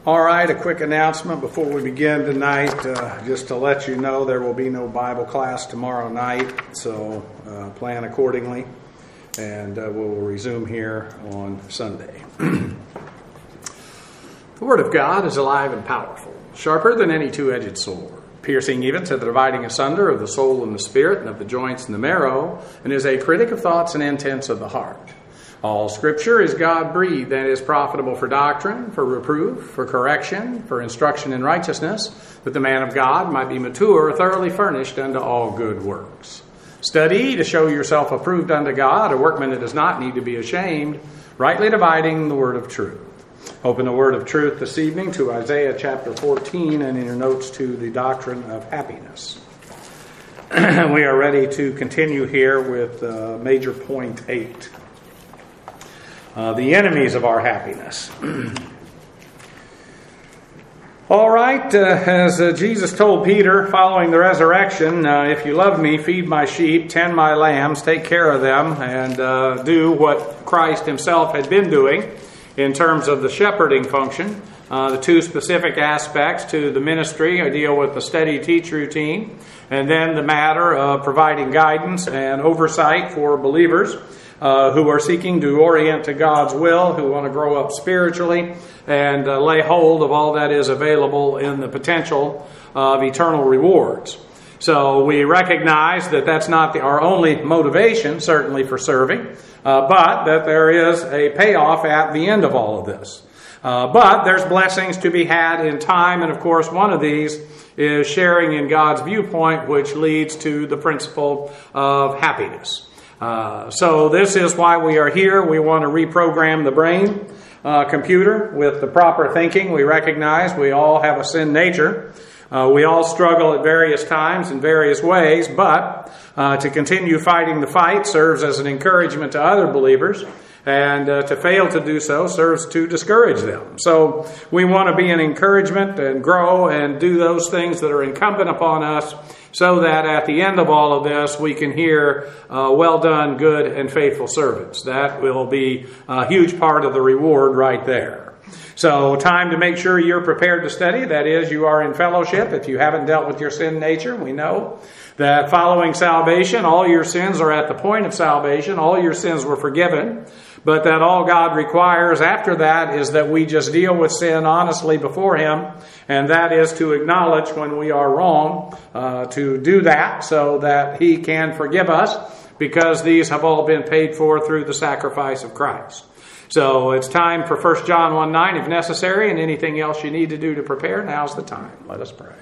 All right, a quick announcement before we begin tonight. Just to let you know, there will be no Bible class tomorrow night, so plan accordingly, and we'll resume here on Sunday. The Word of God is alive and powerful, sharper than any two-edged sword, piercing even to the dividing asunder of the soul and the spirit, and of the joints and the marrow, and is a critic of thoughts and intents of the heart. All Scripture is God-breathed and is profitable for doctrine, for reproof, for correction, for instruction in righteousness, that the man of God might be mature, thoroughly furnished unto all good works. Study to show yourself approved unto God, a workman that does not need to be ashamed, rightly dividing the word of truth. Open the word of truth this evening to Isaiah chapter 14 and in your notes to the doctrine of happiness. We are ready to continue here with major point 8. The enemies of our happiness. All right, as Jesus told Peter following the resurrection, if you love me, feed my sheep, tend my lambs, take care of them, and do what Christ himself had been doing in terms of the shepherding function. The two specific aspects to the ministry, I deal with the steady teach routine, and then the matter of providing guidance and oversight for believers who are seeking to orient to God's will, who want to grow up spiritually and lay hold of all that is available in the potential of eternal rewards. So we recognize that that's not our only motivation, certainly for serving, but that there is a payoff at the end of all of this. But there's blessings to be had in time, and of course one of these is sharing in God's viewpoint, which leads to the principle of happiness. So this is why we are here. We want to reprogram the brain computer with the proper thinking. We recognize we all have a sin nature. We all struggle at various times in various ways, but to continue fighting the fight serves as an encouragement to other believers, and to fail to do so serves to discourage them. So we want to be an encouragement and grow and do those things that are incumbent upon us, so that at the end of all of this, we can hear, well done, good and faithful servants. That will be a huge part of the reward right there. So time to make sure you're prepared to study. That is, you are in fellowship. If you haven't dealt with your sin nature, we know that following salvation, all your sins are at the point of salvation. All your sins were forgiven. But that all God requires after that is that we just deal with sin honestly before Him, and that is to acknowledge when we are wrong, to do that so that He can forgive us, because these have all been paid for through the sacrifice of Christ. So it's time for 1 John 1:9 if necessary, and anything else you need to do to prepare, now's the time. Let us pray.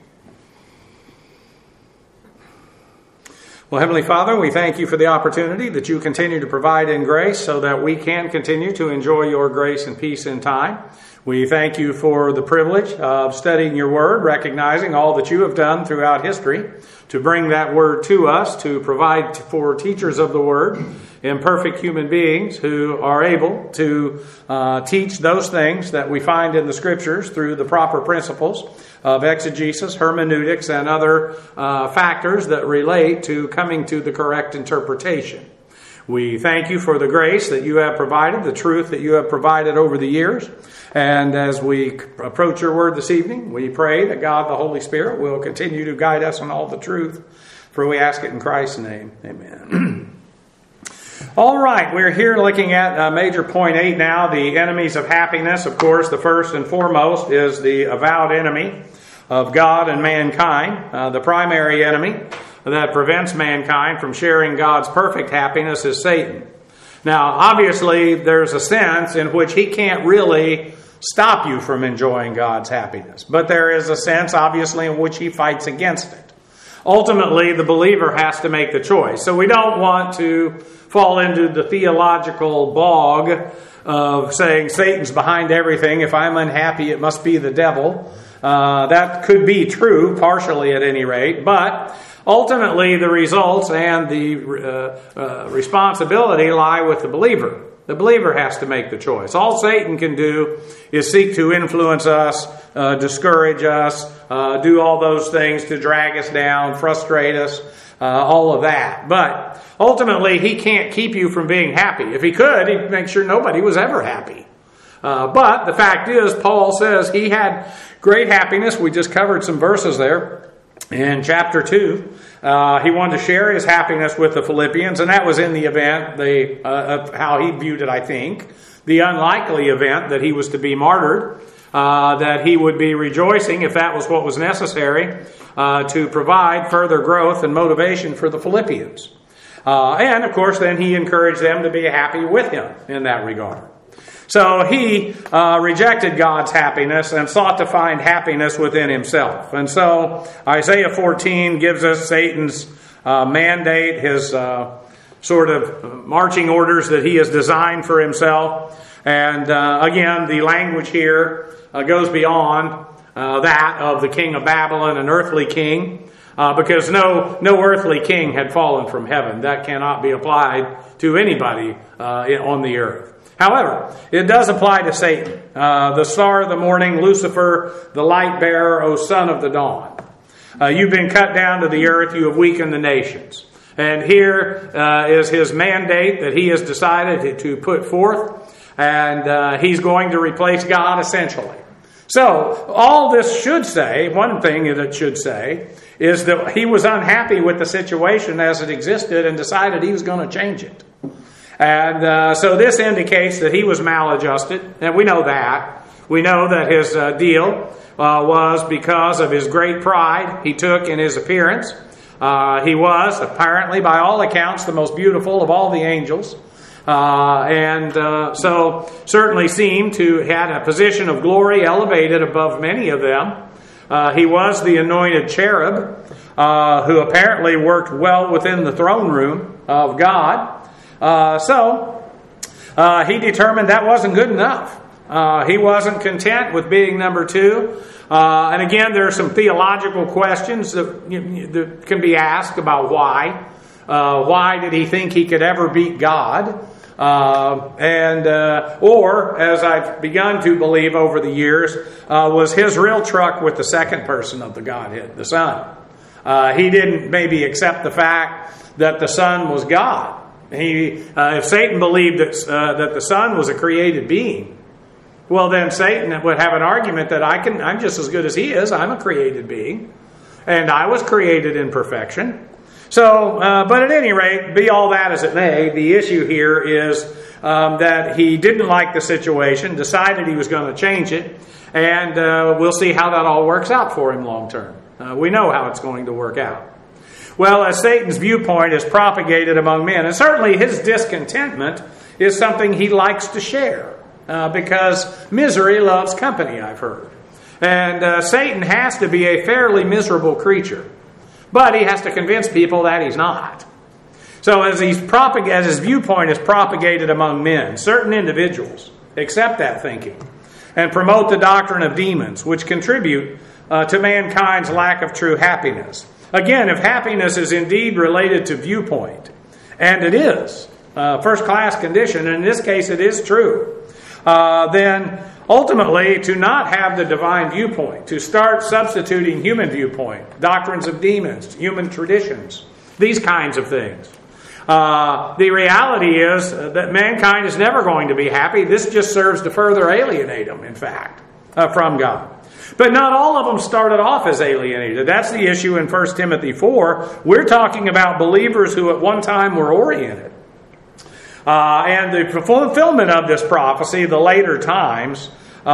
Well, Heavenly Father, we thank you for the opportunity that you continue to provide in grace so that we can continue to enjoy your grace and peace in time. We thank you for the privilege of studying your word, recognizing all that you have done throughout history to bring that word to us, to provide for teachers of the word, imperfect human beings who are able to teach those things that we find in the Scriptures through the proper principles of exegesis, hermeneutics, and other factors that relate to coming to the correct interpretation. We thank you for the grace that you have provided, the truth that you have provided over the years. And as we approach your word this evening, we pray that God, the Holy Spirit, will continue to guide us on all the truth. For we ask it in Christ's name. Amen. All right, we're here looking at major point 8 now, the enemies of happiness. Of course, the first and foremost is the avowed enemy of God and mankind. The primary enemy that prevents mankind from sharing God's perfect happiness is Satan. Now, obviously, there's a sense in which he can't really stop you from enjoying God's happiness. But there is a sense, obviously, in which he fights against it. Ultimately, the believer has to make the choice. So we don't want to fall into the theological bog of saying Satan's behind everything. If I'm unhappy, it must be the devil. That could be true, partially at any rate. But ultimately, the results and the responsibility lie with the believer. The believer has to make the choice. All Satan can do is seek to influence us, discourage us, do all those things to drag us down, frustrate us, all of that. But ultimately, he can't keep you from being happy. If he could, he'd make sure nobody was ever happy. But the fact is, Paul says he had great happiness. We just covered some verses there in chapter 2. He wanted to share his happiness with the Philippians, and that was in the event, of how he viewed it, I think, the unlikely event that he was to be martyred, that he would be rejoicing, if that was what was necessary, to provide further growth and motivation for the Philippians. And, of course, then he encouraged them to be happy with him in that regard. So he rejected God's happiness and sought to find happiness within himself. And so Isaiah 14 gives us Satan's mandate, his sort of marching orders that he has designed for himself. And again, the language here goes beyond that of the king of Babylon, an earthly king, because no earthly king had fallen from heaven. That cannot be applied to anybody on the earth. However, it does apply to Satan, the star of the morning, Lucifer, the light bearer, O son of the dawn. You've been cut down to the earth, you have weakened the nations. And here is his mandate that he has decided to put forth, and he's going to replace God essentially. So, all this should say, one thing that it should say, is that he was unhappy with the situation as it existed and decided he was going to change it. And so this indicates that he was maladjusted, and we know that. We know that his deal was because of his great pride he took in his appearance. He was, apparently, by all accounts, the most beautiful of all the angels. So certainly seemed to have had a position of glory elevated above many of them. He was the anointed cherub who apparently worked well within the throne room of God. So he determined that wasn't good enough. He wasn't content with being number 2. And again, there are some theological questions that can be asked about why. Why did he think he could ever beat God? Or, as I've begun to believe over the years, was his real truck with the second person of the Godhead, the Son. He didn't maybe accept the fact that the Son was God. If Satan believed that the Son was a created being, well, then Satan would have an argument that I'm just as good as he is. I'm a created being, and I was created in perfection. So, but at any rate, be all that as it may, the issue here is that he didn't like the situation, decided he was going to change it, and we'll see how that all works out for him long term. We know how it's going to work out. Well, as Satan's viewpoint is propagated among men, and certainly his discontentment is something he likes to share, because misery loves company, I've heard. And Satan has to be a fairly miserable creature. But he has to convince people that he's not. So as his viewpoint is propagated among men, certain individuals accept that thinking and promote the doctrine of demons, which contribute to mankind's lack of true happiness. Again, if happiness is indeed related to viewpoint, and it is, first-class condition, and in this case it is true, then ultimately, to not have the divine viewpoint, to start substituting human viewpoint, doctrines of demons, human traditions, these kinds of things. The reality is that mankind is never going to be happy. This just serves to further alienate them, in fact, from God. But not all of them started off as alienated. That's the issue in 1 Timothy 4. We're talking about believers who at one time were oriented. And the fulfillment of this prophecy, the later times,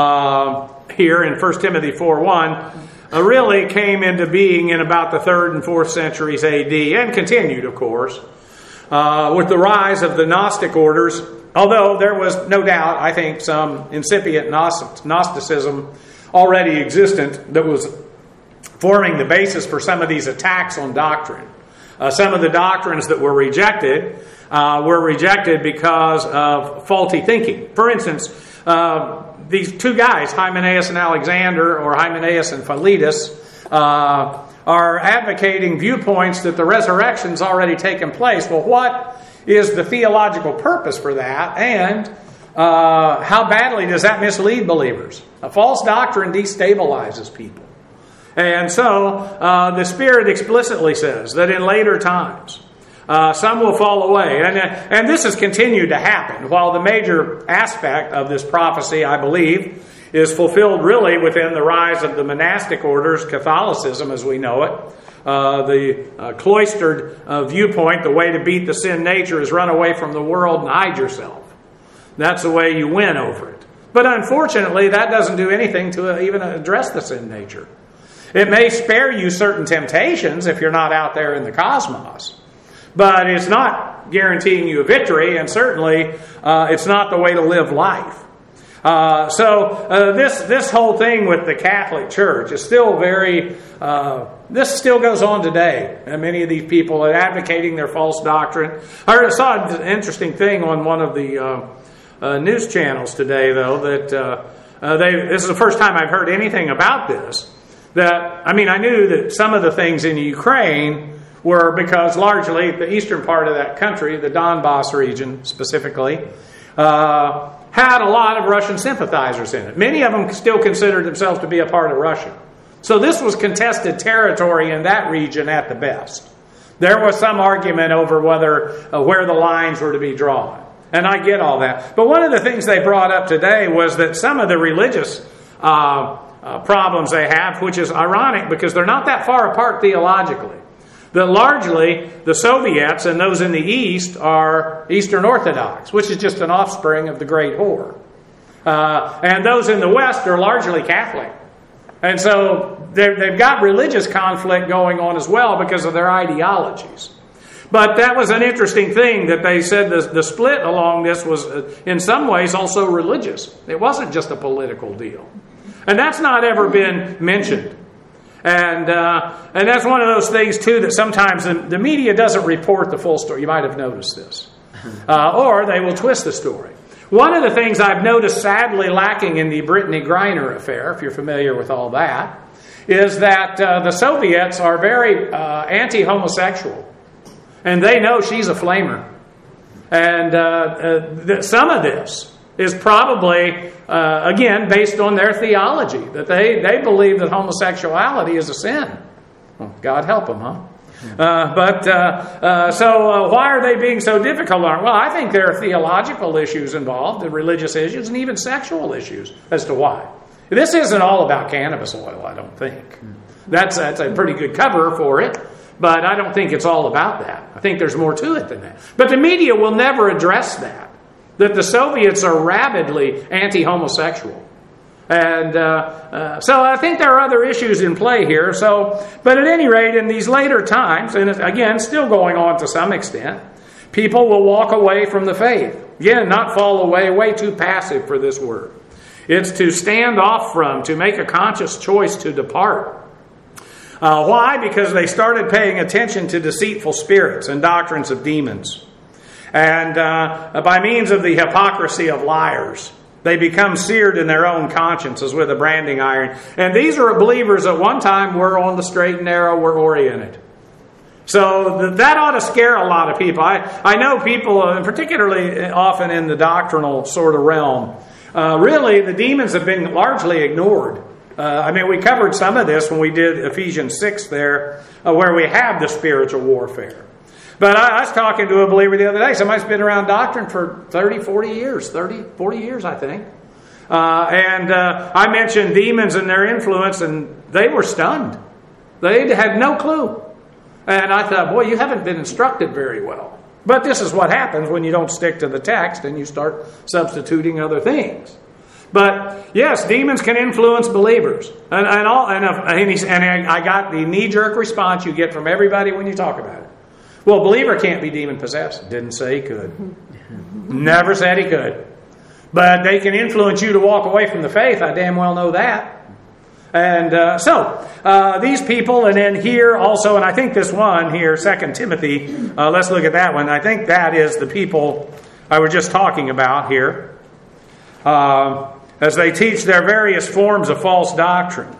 here in 1 Timothy 4:1, really came into being in about the 3rd and 4th centuries AD, and continued, of course, with the rise of the Gnostic orders, although there was no doubt, I think, some incipient Gnosticism already existent that was forming the basis for some of these attacks on doctrine. Some of the doctrines that were rejected because of faulty thinking. For instance, these two guys, Hymenaeus and Alexander, or Hymenaeus and Philetus, are advocating viewpoints that the resurrection's already taken place. Well, what is the theological purpose for that? And how badly does that mislead believers? A false doctrine destabilizes people. And so the Spirit explicitly says that in later times, some will fall away. And this has continued to happen. While the major aspect of this prophecy, I believe, is fulfilled really within the rise of the monastic orders, Catholicism as we know it. The cloistered viewpoint, the way to beat the sin nature is run away from the world and hide yourself. That's the way you win over it. But unfortunately, that doesn't do anything to even address the sin nature. It may spare you certain temptations if you're not out there in the cosmos. But it's not guaranteeing you a victory, and certainly it's not the way to live life. So this whole thing with the Catholic Church is still very... this still goes on today. And many of these people are advocating their false doctrine. I saw an interesting thing on one of the news channels today, though, that this is the first time I've heard anything about this. I knew that some of the things in Ukraine were because largely the eastern part of that country, the Donbass region specifically, had a lot of Russian sympathizers in it. Many of them still considered themselves to be a part of Russia. So this was contested territory in that region at the best. There was some argument over where the lines were to be drawn. And I get all that. But one of the things they brought up today was that some of the religious problems they have, which is ironic because they're not that far apart theologically, that largely the Soviets and those in the East are Eastern Orthodox, which is just an offspring of the Great Whore. And those in the West are largely Catholic. And so they've got religious conflict going on as well because of their ideologies. But that was an interesting thing that they said the split along this was in some ways also religious. It wasn't just a political deal. And that's not ever been mentioned. And that's one of those things, too, that sometimes the media doesn't report the full story. You might have noticed this. Or they will twist the story. One of the things I've noticed sadly lacking in the Brittany Griner affair, if you're familiar with all that, is that the Soviets are very anti-homosexual. And they know she's a flamer. And some of this is probably, again, based on their theology. That they believe that homosexuality is a sin. Well, God help them, huh? So why are they being so difficult? Well, I think there are theological issues involved, the religious issues, and even sexual issues as to why. This isn't all about cannabis oil, I don't think. That's a pretty good cover for it. But I don't think it's all about that. I think there's more to it than that. But the media will never address that the Soviets are rabidly anti-homosexual. And so I think there are other issues in play here. But at any rate, in these later times, and again, still going on to some extent, people will walk away from the faith. Again, not fall away, way too passive for this word. It's to stand off from, to make a conscious choice to depart. Why? Because they started paying attention to deceitful spirits and doctrines of demons. And by means of the hypocrisy of liars, they become seared in their own consciences with a branding iron. And these are believers at one time were on the straight and narrow, were oriented. So that ought to scare a lot of people. I know people, particularly often in the doctrinal sort of realm, really the demons have been largely ignored. We covered some of this when we did Ephesians 6 there, where we have the spiritual warfare. But I was talking to a believer the other day. Somebody's been around doctrine for 40 years, I think. I mentioned demons and their influence, and they were stunned. They had no clue. And I thought, boy, you haven't been instructed very well. But this is what happens when you don't stick to the text and you start substituting other things. But yes, demons can influence believers, and I got the knee-jerk response you get from everybody when you talk about it. Well, a believer can't be demon-possessed. Didn't say he could. Never said he could. But they can influence you to walk away from the faith. I damn well know that. And so these people, and then here also, and I think this one here, 2 Timothy. Let's look at that one. I think that is the people I was just talking about here. As they teach their various forms of false doctrine.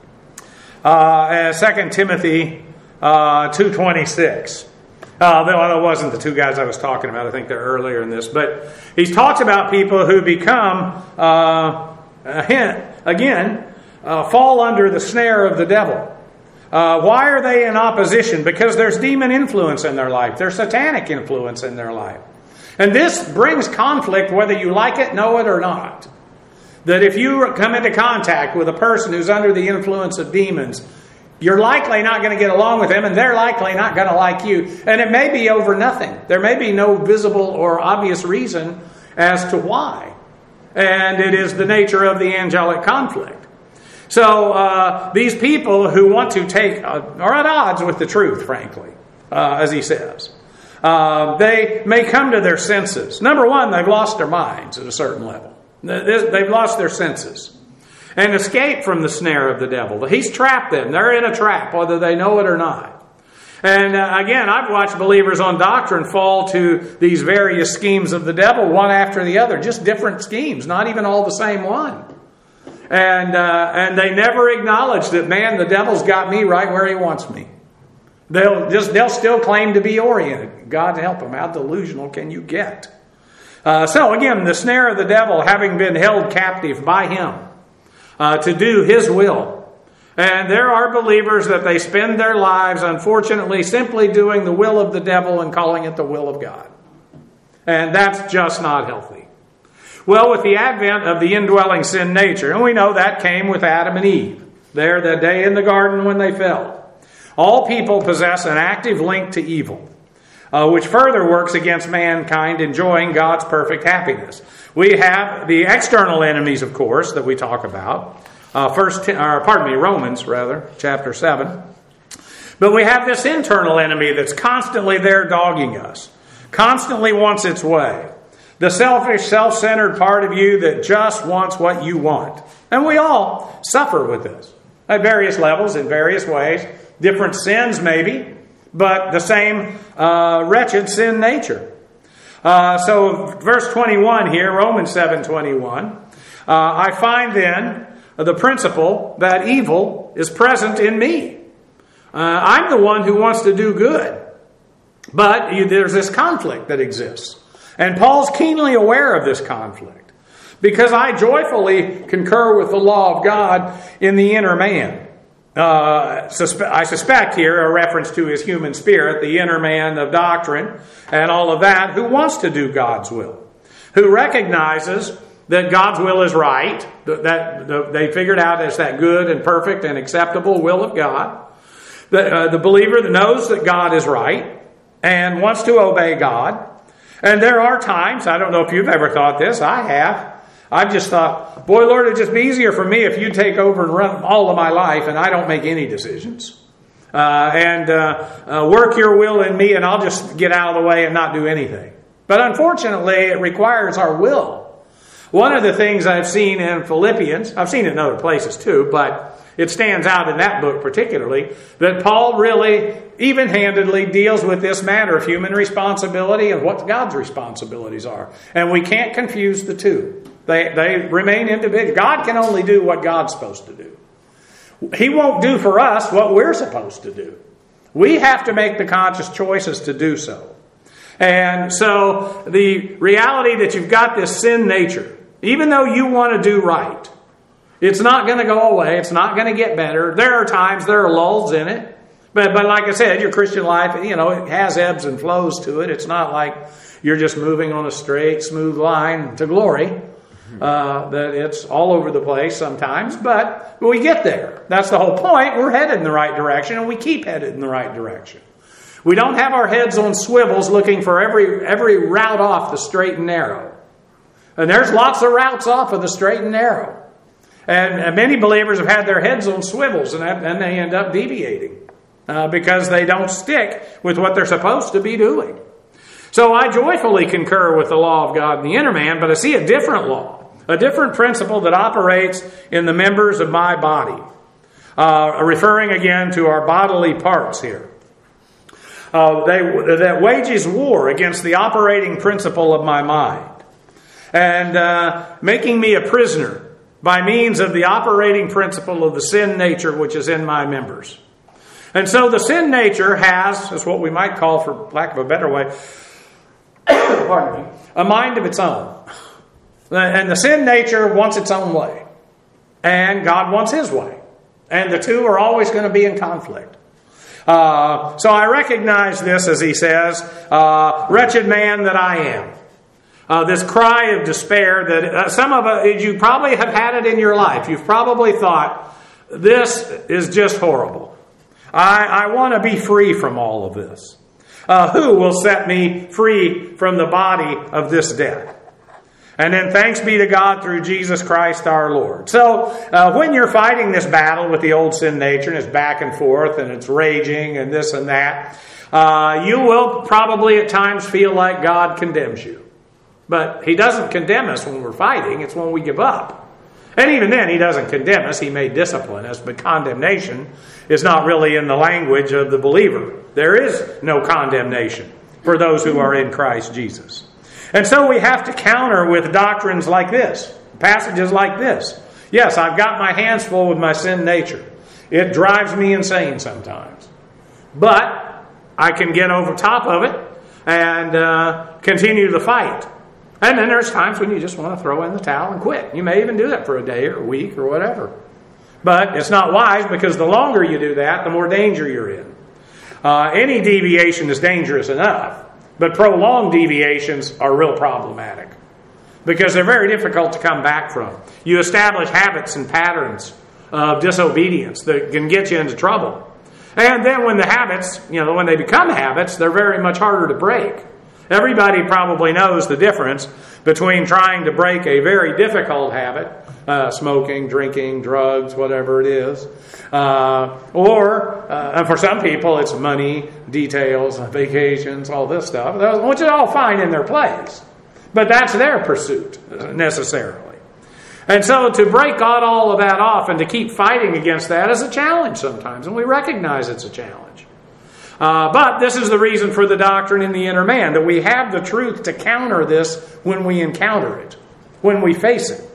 2 Timothy 2:26. That wasn't the two guys I was talking about. I think they're earlier in this. But he talks about people who become, fall under the snare of the devil. Why are they in opposition? Because there's demon influence in their life. There's satanic influence in their life. And this brings conflict whether you like it, know it, or not. That if you come into contact with a person who's under the influence of demons, you're likely not going to get along with them, and they're likely not going to like you. And it may be over nothing. There may be no visible or obvious reason as to why. And it is the nature of the angelic conflict. So these people who want to take are at odds with the truth, frankly, as he says. They may come to their senses. Number one, they've lost their minds at a certain level. They've lost their senses and escape from the snare of the devil. He's trapped them. They're in a trap, whether they know it or not. And again, I've watched believers on doctrine fall to these various schemes of the devil, one after the other, just different schemes, not even all the same one. And they never acknowledge that, man, the devil's got me right where he wants me. They'll still claim to be oriented. God help them. How delusional can you get? So again, the snare of the devil, having been held captive by him to do his will. And there are believers that they spend their lives, unfortunately, simply doing the will of the devil and calling it the will of God. And that's just not healthy. Well, with the advent of the indwelling sin nature, and we know that came with Adam and Eve, there that day in the garden when they fell. All people possess an active link to evil, which further works against mankind enjoying God's perfect happiness. We have the external enemies, of course, that we talk about. Romans, chapter 7. But we have this internal enemy that's constantly there dogging us, constantly wants its way. The selfish, self-centered part of you that just wants what you want. And we all suffer with this at various levels, in various ways. Different sins, maybe, but the same wretched sin nature. So verse 21 here, Romans 7:21. I find then the principle that evil is present in me. I'm the one who wants to do good. But there's this conflict that exists. And Paul's keenly aware of this conflict. Because I joyfully concur with the law of God in the inner man. I suspect here a reference to his human spirit, the inner man of doctrine and all of that, who wants to do God's will. Who recognizes that God's will is right, that they figured out as that good and perfect and acceptable will of God. The believer that knows that God is right and wants to obey God. And there are times, I don't know if you've ever thought this, I have. I've just thought, boy, Lord, it'd just be easier for me if you take over and run all of my life and I don't make any decisions. Work your will in me and I'll just get out of the way and not do anything. But unfortunately, it requires our will. One of the things I've seen in Philippians, I've seen it in other places too, but it stands out in that book particularly, that Paul really even-handedly deals with this matter of human responsibility and what God's responsibilities are. And we can't confuse the two. They remain individual. God can only do what God's supposed to do. He won't do for us what we're supposed to do. We have to make the conscious choices to do so. And so the reality that you've got this sin nature, even though you want to do right, it's not going to go away. It's not going to get better. There are times, there are lulls in it. But like I said, your Christian life, it has ebbs and flows to it. It's not like you're just moving on a straight, smooth line to glory. That it's all over the place sometimes. But we get there. That's the whole point. We're headed in the right direction, and we keep headed in the right direction. We don't have our heads on swivels looking for every route off the straight and narrow. And there's lots of routes off of the straight and narrow. And many believers have had their heads on swivels, and they end up deviating because they don't stick with what they're supposed to be doing. So I joyfully concur with the law of God in the inner man, but I see a different law, a different principle that operates in the members of my body, referring again to our bodily parts here. That wages war against the operating principle of my mind, and making me a prisoner by means of the operating principle of the sin nature which is in my members. And so the sin nature has, is what we might call, for lack of a better way, pardon me, a mind of its own. And the sin nature wants its own way. And God wants His way. And the two are always going to be in conflict. So I recognize this, as he says, wretched man that I am. This cry of despair that some of you probably have had it in your life. You've probably thought, this is just horrible. I want to be free from all of this. Who will set me free from the body of this death? And then thanks be to God through Jesus Christ our Lord. So when you're fighting this battle with the old sin nature, and it's back and forth, and it's raging, and this and that, you will probably at times feel like God condemns you. But He doesn't condemn us when we're fighting. It's when we give up. And even then, He doesn't condemn us. He may discipline us. But condemnation is not really in the language of the believer. There is no condemnation for those who are in Christ Jesus. And so we have to counter with doctrines like this, passages like this. Yes, I've got my hands full with my sin nature. It drives me insane sometimes. But I can get over top of it and continue the fight. And then there's times when you just want to throw in the towel and quit. You may even do that for a day or a week or whatever. But it's not wise, because the longer you do that, the more danger you're in. Any deviation is dangerous enough. But prolonged deviations are real problematic, because they're very difficult to come back from. You establish habits and patterns of disobedience that can get you into trouble. And then when the habits, when they become habits, they're very much harder to break. Everybody probably knows the difference between trying to break a very difficult habit, smoking, drinking, drugs, whatever it is, or for some people it's money, details, vacations, all this stuff, which is all fine in their place. But that's their pursuit, necessarily. And so to break all of that off and to keep fighting against that is a challenge sometimes, and we recognize it's a challenge. But this is the reason for the doctrine in the inner man, that we have the truth to counter this when we encounter it, when we face it.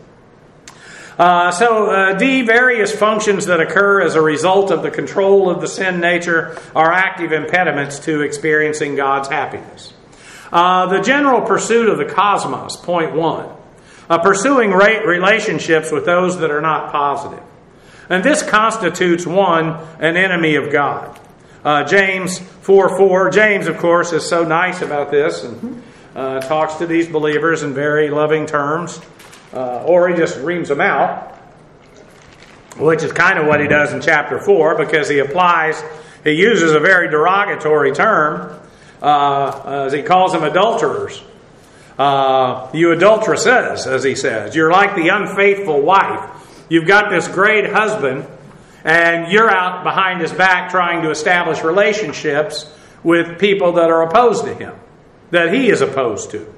D, various functions that occur as a result of the control of the sin nature are active impediments to experiencing God's happiness. The general pursuit of the cosmos, point 1. Pursuing relationships with those that are not positive. And this constitutes, one, an enemy of God. James 4:4. James, of course, is so nice about this and talks to these believers in very loving terms. Or he just reams them out, which is kind of what he does in chapter 4, because he uses a very derogatory term, as he calls them adulterers. You adulteresses, as he says. You're like the unfaithful wife. You've got this great husband, and you're out behind his back trying to establish relationships with people that are opposed to him, that he is opposed to.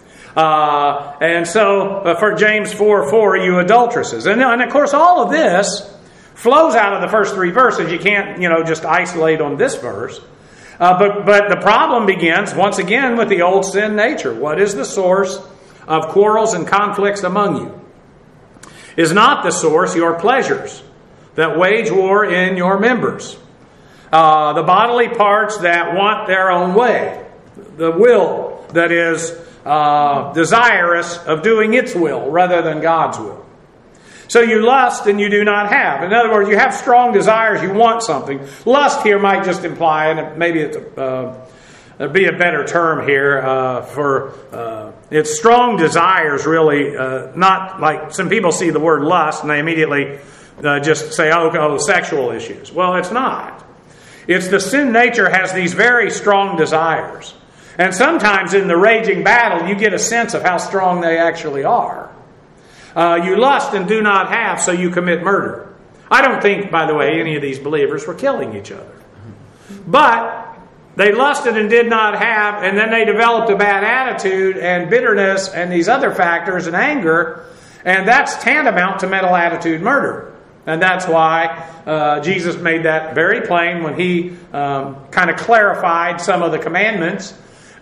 And so for James 4:4, you adulteresses. And of course, all of this flows out of the first 3 verses. You can't, just isolate on this verse. But the problem begins, once again, with the old sin nature. What is the source of quarrels and conflicts among you? Is not the source your pleasures that wage war in your members? The bodily parts that want their own way. The will that is desirous of doing its will rather than God's will. So you lust and you do not have. In other words, you have strong desires, you want something. Lust here might just imply, and maybe it'd be a better term here, it's strong desires really, not like some people see the word lust and they immediately just say, sexual issues. Well, it's not. It's the sin nature has these very strong desires. And sometimes in the raging battle, you get a sense of how strong they actually are. You lust and do not have, so you commit murder. I don't think, by the way, any of these believers were killing each other. But they lusted and did not have, and then they developed a bad attitude and bitterness and these other factors and anger, and that's tantamount to mental attitude murder. And that's why Jesus made that very plain when he kind of clarified some of the commandments.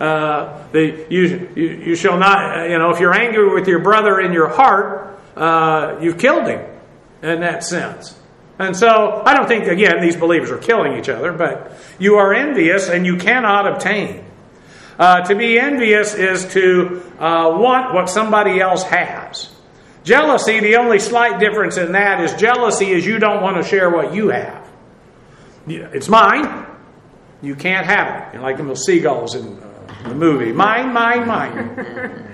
You shall not, if you're angry with your brother in your heart, you've killed him in that sense. And so I don't think, again, these believers are killing each other, but you are envious and you cannot obtain. To be envious is to want what somebody else has. Jealousy, the only slight difference in that is jealousy is you don't want to share what you have. It's mine. You can't have it. Like the seagulls in the movie. Mine, mine, mine.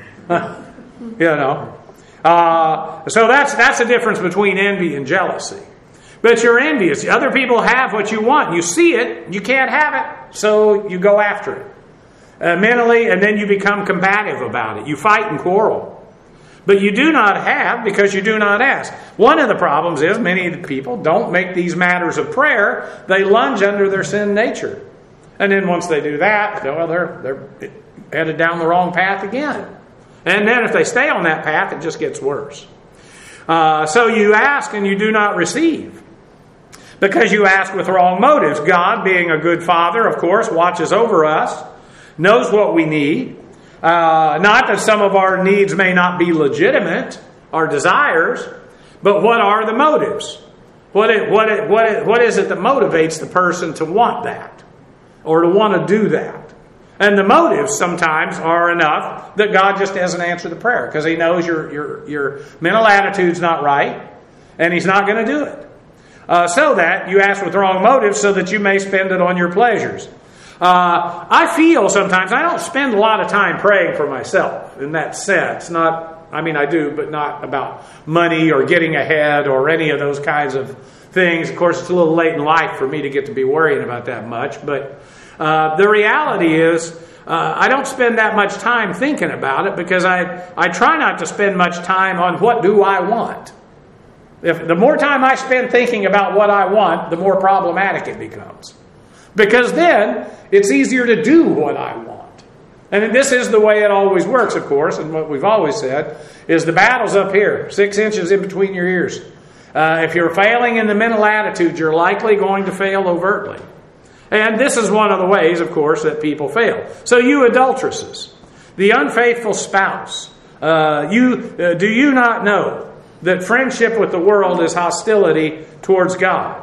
So that's the difference between envy and jealousy. But you're envious. Other people have what you want. You see it. You can't have it. So you go after it. Mentally, and then you become combative about it. You fight and quarrel. But you do not have because you do not ask. One of the problems is many people don't make these matters of prayer. They lunge under their sin nature. And then once they do that, well, they're headed down the wrong path again. And then if they stay on that path, it just gets worse. So you ask and you do not receive. Because you ask with wrong motives. God, being a good Father, of course, watches over us, knows what we need. Not that some of our needs may not be legitimate, our desires, but what are the motives? What is it that motivates the person to want that or to want to do that? And the motives sometimes are enough that God just doesn't answer the prayer because He knows your mental attitude's not right and He's not going to do it. So that you ask with wrong motives so that you may spend it on your pleasures. I feel sometimes I don't spend a lot of time praying for myself in that sense. I do, but not about money or getting ahead or any of those kinds of things. Of course, it's a little late in life for me to get to be worrying about that much. But the reality is I don't spend that much time thinking about it because I try not to spend much time on what do I want. The more time I spend thinking about what I want, the more problematic it becomes. Because then it's easier to do what I want. And this is the way it always works, of course. And what we've always said is the battle's up here, 6 inches in between your ears. If you're failing in the mental attitude, you're likely going to fail overtly. And this is one of the ways, of course, that people fail. So you adulteresses, the unfaithful spouse, do you not know that friendship with the world is hostility towards God?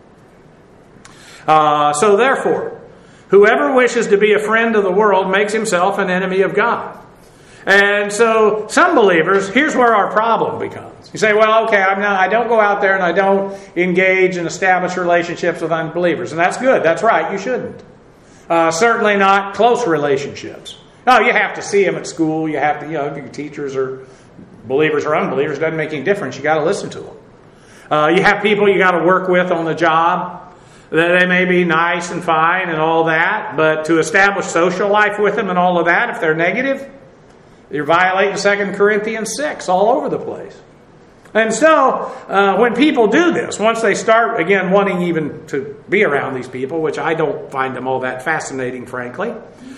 So therefore, whoever wishes to be a friend of the world makes himself an enemy of God. And so some believers, here's where our problem becomes. You say, well, okay, I don't go out there and I don't engage and establish relationships with unbelievers. And that's good. That's right. You shouldn't. Certainly not close relationships. No, you have to see them at school. You have to, if your teachers are believers or unbelievers, it doesn't make any difference. You got to listen to them. You have people you got to work with on the job. They may be nice and fine and all that, but to establish social life with them and all of that, if they're negative, you're violating 2 Corinthians 6 all over the place. And so, when people do this, once they start, again, wanting even to be around these people, which I don't find them all that fascinating, frankly,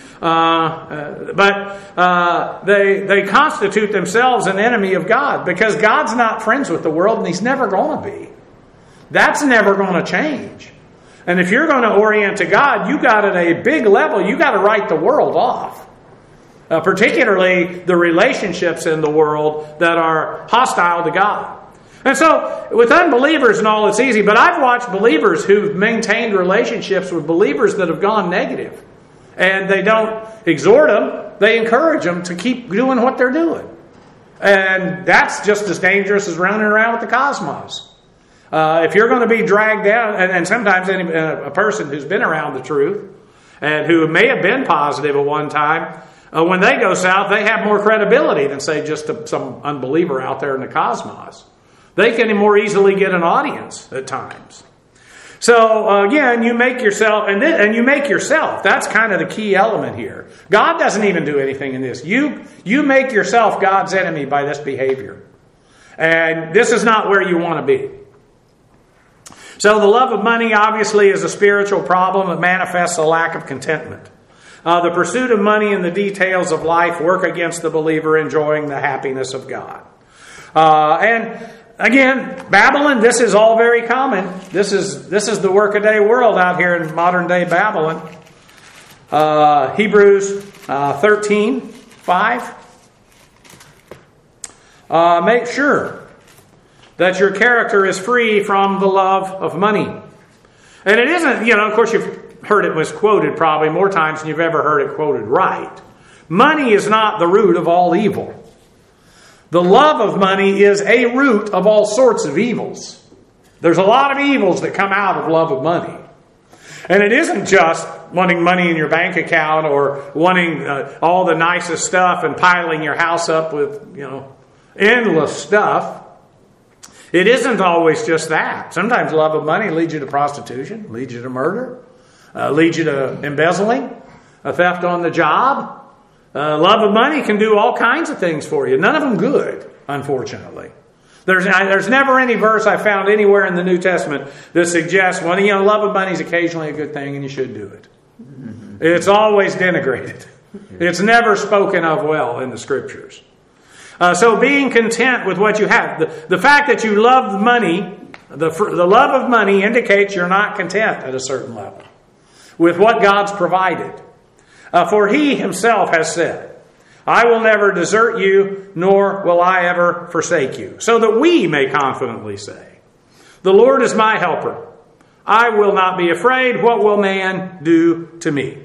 but they constitute themselves an enemy of God because God's not friends with the world and He's never going to be. That's never going to change. And if you're going to orient to God, you got at a big level, you got to write the world off. Particularly the relationships in the world that are hostile to God. And so, with unbelievers and all, it's easy. But I've watched believers who've maintained relationships with believers that have gone negative. And they don't exhort them. They encourage them to keep doing what they're doing. And that's just as dangerous as running around with the cosmos. If you're going to be dragged down, and sometimes a person who's been around the truth and who may have been positive at one time, when they go south, they have more credibility than, say, just some unbeliever out there in the cosmos. They can more easily get an audience at times. So, again, you make yourself, and you make yourself. That's kind of the key element here. God doesn't even do anything in this. You make yourself God's enemy by this behavior. And this is not where you want to be. So the love of money obviously is a spiritual problem. It manifests a lack of contentment. The pursuit of money and the details of life work against the believer enjoying the happiness of God. And again, Babylon, this is all very common. This is the workaday world out here in modern day Babylon. Hebrews 13:5. Make sure that your character is free from the love of money. And it isn't, of course you've heard it was quoted probably more times than you've ever heard it quoted right. Money is not the root of all evil. The love of money is a root of all sorts of evils. There's a lot of evils that come out of love of money. And it isn't just wanting money in your bank account or wanting all the nicest stuff and piling your house up with, endless stuff. It isn't always just that. Sometimes love of money leads you to prostitution, leads you to murder, leads you to embezzling, a theft on the job. Love of money can do all kinds of things for you. None of them good, unfortunately. There's never any verse I found anywhere in the New Testament that suggests, love of money is occasionally a good thing and you should do it. It's always denigrated. It's never spoken of well in the Scriptures. So being content with what you have. The fact that you love money, the love of money indicates you're not content at a certain level with what God's provided. For He Himself has said, I will never desert you, nor will I ever forsake you. So that we may confidently say, the Lord is my helper. I will not be afraid. What will man do to me?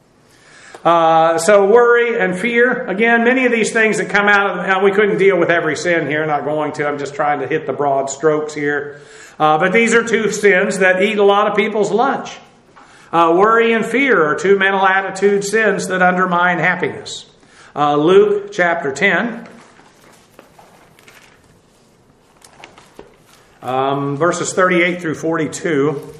So worry and fear. Again, many of these things that come out of... Now, we couldn't deal with every sin here. Not going to. I'm just trying to hit the broad strokes here. But these are two sins that eat a lot of people's lunch. Worry and fear are two mental attitude sins that undermine happiness. Luke chapter 10, verses 38 through 42.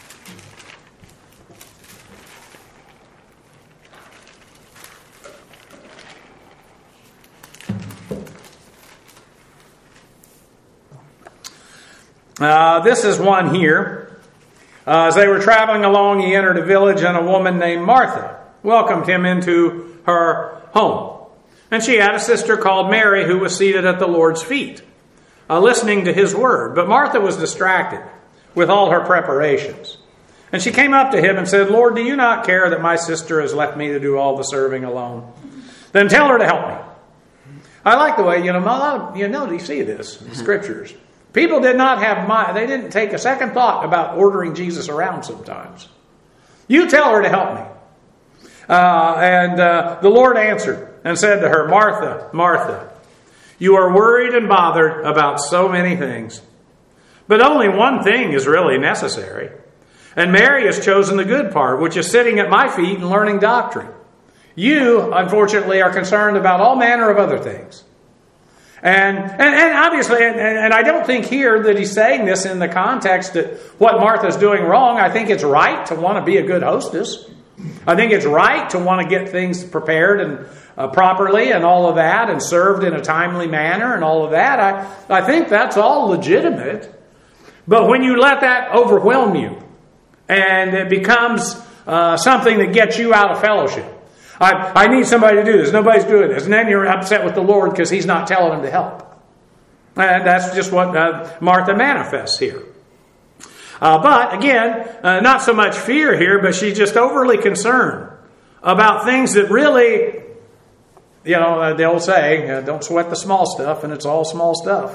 This is one here. As they were traveling along, he entered a village, and a woman named Martha welcomed him into her home. And she had a sister called Mary who was seated at the Lord's feet, listening to His word. But Martha was distracted with all her preparations. And she came up to Him and said, Lord, do you not care that my sister has left me to do all the serving alone? Then tell her to help me. I like the way, you see this in Scriptures. People did not have they didn't take a second thought about ordering Jesus around sometimes. You tell her to help me. And the Lord answered and said to her, Martha, Martha, you are worried and bothered about so many things. But only one thing is really necessary. And Mary has chosen the good part, which is sitting at my feet and learning doctrine. You, unfortunately, are concerned about all manner of other things. And obviously, and I don't think here that he's saying this in the context that what Martha's doing wrong. I think it's right to want to be a good hostess. I think it's right to want to get things prepared and properly and all of that and served in a timely manner and all of that. I think that's all legitimate. But when you let that overwhelm you and it becomes something that gets you out of fellowship, I need somebody to do this. Nobody's doing this. And then you're upset with the Lord because He's not telling them to help. And that's just what Martha manifests here. But again, not so much fear here, but she's just overly concerned about things that really, they'll say, don't sweat the small stuff, and it's all small stuff.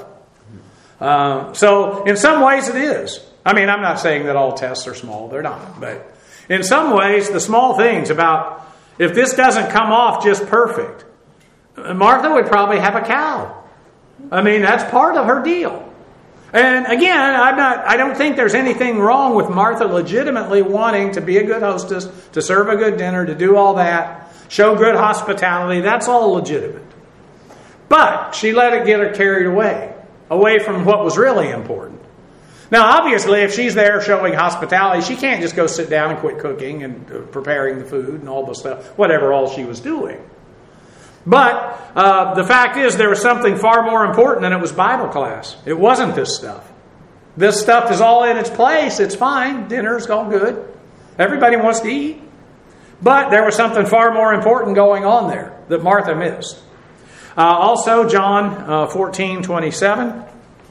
So in some ways it is. I mean, I'm not saying that all tests are small. They're not. But in some ways, the small things about, if this doesn't come off just perfect, Martha would probably have a cow. I mean, that's part of her deal. And again, I don't think there's anything wrong with Martha legitimately wanting to be a good hostess, to serve a good dinner, to do all that, show good hospitality. That's all legitimate. But she let it get her carried away from what was really important. Now, obviously, if she's there showing hospitality, she can't just go sit down and quit cooking and preparing the food and all the stuff, whatever all she was doing. But the fact is, there was something far more important, and it was Bible class. It wasn't this stuff. This stuff is all in its place. It's fine. Dinner's all good. Everybody wants to eat. But there was something far more important going on there that Martha missed. Also, John 14:27.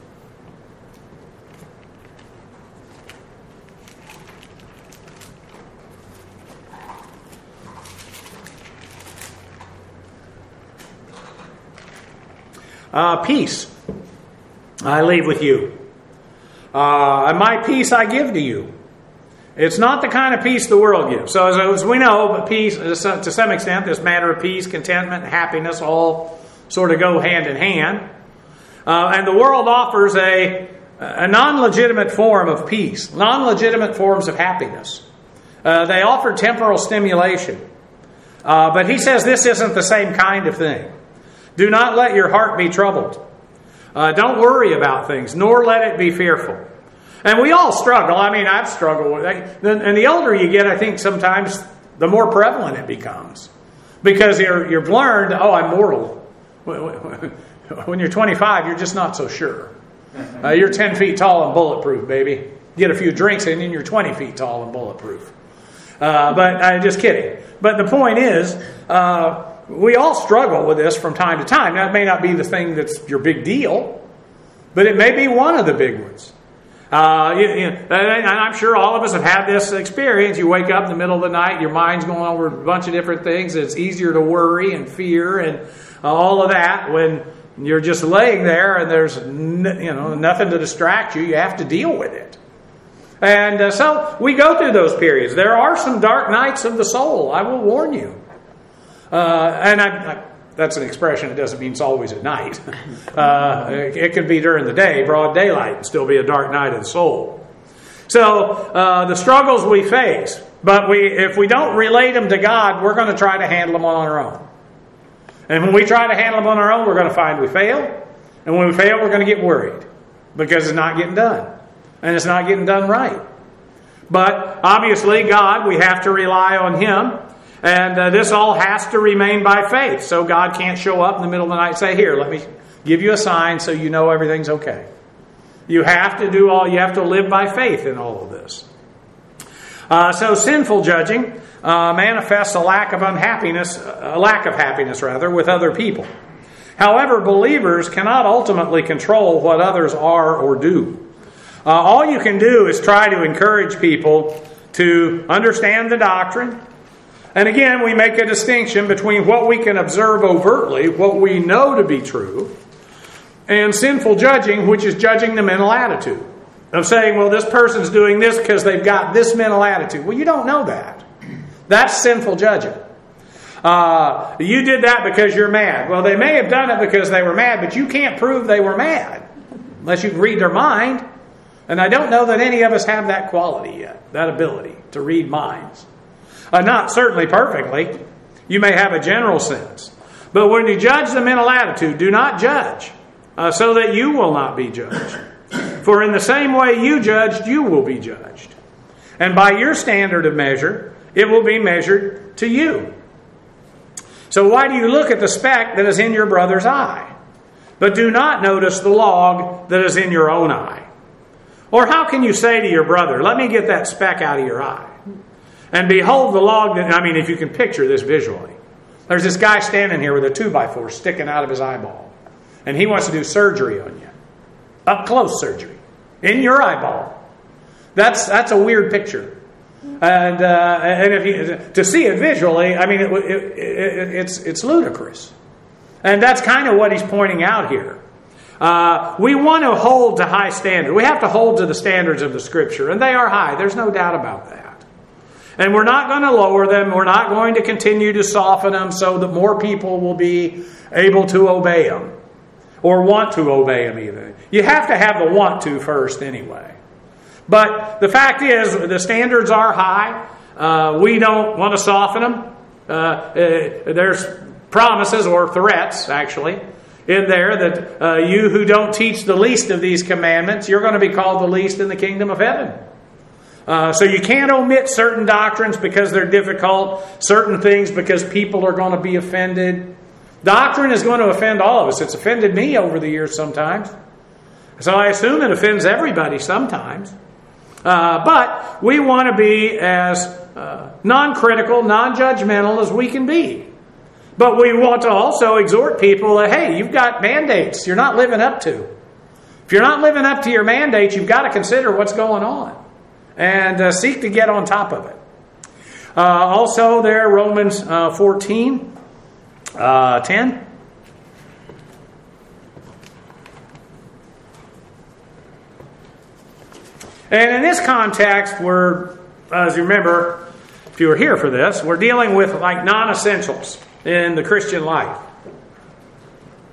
Peace I leave with you. And my peace I give to you. It's not the kind of peace the world gives. So as we know, but peace, to some extent, this matter of peace, contentment, happiness, all sort of go hand in hand. And the world offers a non-legitimate form of peace, non-legitimate forms of happiness. They offer temporal stimulation. But he says this isn't the same kind of thing. Do not let your heart be troubled. Don't worry about things, nor let it be fearful. And we all struggle. I mean, I've struggled with it. And the older you get, I think sometimes the more prevalent it becomes. Because you've learned, I'm mortal. When you're 25, you're just not so sure. You're 10 feet tall and bulletproof, baby. Get a few drinks in and you're 20 feet tall and bulletproof. But I'm just kidding. But the point is, we all struggle with this from time to time. Now, it may not be the thing that's your big deal, but it may be one of the big ones. And I'm sure all of us have had this experience. You wake up in the middle of the night, your mind's going over a bunch of different things. It's easier to worry and fear and all of that when you're just laying there and there's nothing to distract you. You have to deal with it. And so we go through those periods. There are some dark nights of the soul, I will warn you. That's an expression. It doesn't mean it's always at night. It could be during the day, broad daylight, and still be a dark night of the soul. So the struggles we face, but if we don't relate them to God, we're going to try to handle them on our own. And when we try to handle them on our own, we're going to find we fail. And when we fail, we're going to get worried because it's not getting done. And it's not getting done right. But obviously, God, we have to rely on Him. And this all has to remain by faith. So God can't show up in the middle of the night and say, here, let me give you a sign so you know everything's okay. You have to live by faith in all of this. So sinful judging manifests a lack of happiness with other people. However, believers cannot ultimately control what others are or do. All you can do is try to encourage people to understand the doctrine. And again, we make a distinction between what we can observe overtly, what we know to be true, and sinful judging, which is judging the mental attitude. Of saying, well, this person's doing this because they've got this mental attitude. Well, you don't know that. That's sinful judging. You did that because you're mad. Well, they may have done it because they were mad, but you can't prove they were mad unless you can read their mind. And I don't know that any of us have that quality yet, that ability to read minds. Not certainly perfectly. You may have a general sense. But when you judge the mental attitude, do not judge, so that you will not be judged. For in the same way you judged, you will be judged. And by your standard of measure, it will be measured to you. So why do you look at the speck that is in your brother's eye, but do not notice the log that is in your own eye? Or how can you say to your brother, let me get that speck out of your eye? And behold the log that, if you can picture this visually. There's this guy standing here with a 2x4 sticking out of his eyeball. And he wants to do surgery on you. Up close surgery. In your eyeball. That's a weird picture. And if to see it visually, it's ludicrous. And that's kind of what he's pointing out here. We want to hold to high standards. We have to hold to the standards of the Scripture. And they are high. There's no doubt about that. And we're not going to lower them. We're not going to continue to soften them so that more people will be able to obey them. Or want to obey them even. You have to have the want to first anyway. But the fact is, the standards are high. We don't want to soften them. There's promises or threats, actually, in there that you who don't teach the least of these commandments, you're going to be called the least in the kingdom of heaven. So you can't omit certain doctrines because they're difficult, certain things because people are going to be offended. Doctrine is going to offend all of us. It's offended me over the years sometimes. So I assume it offends everybody sometimes. But we want to be as non-critical, non-judgmental as we can be. But we want to also exhort people that, hey, you've got mandates you're not living up to. If you're not living up to your mandates, you've got to consider what's going on. And seek to get on top of it. Also there, Romans 14, 10. And in this context, we're, as you remember, if you were here for this, we're dealing with like non-essentials in the Christian life.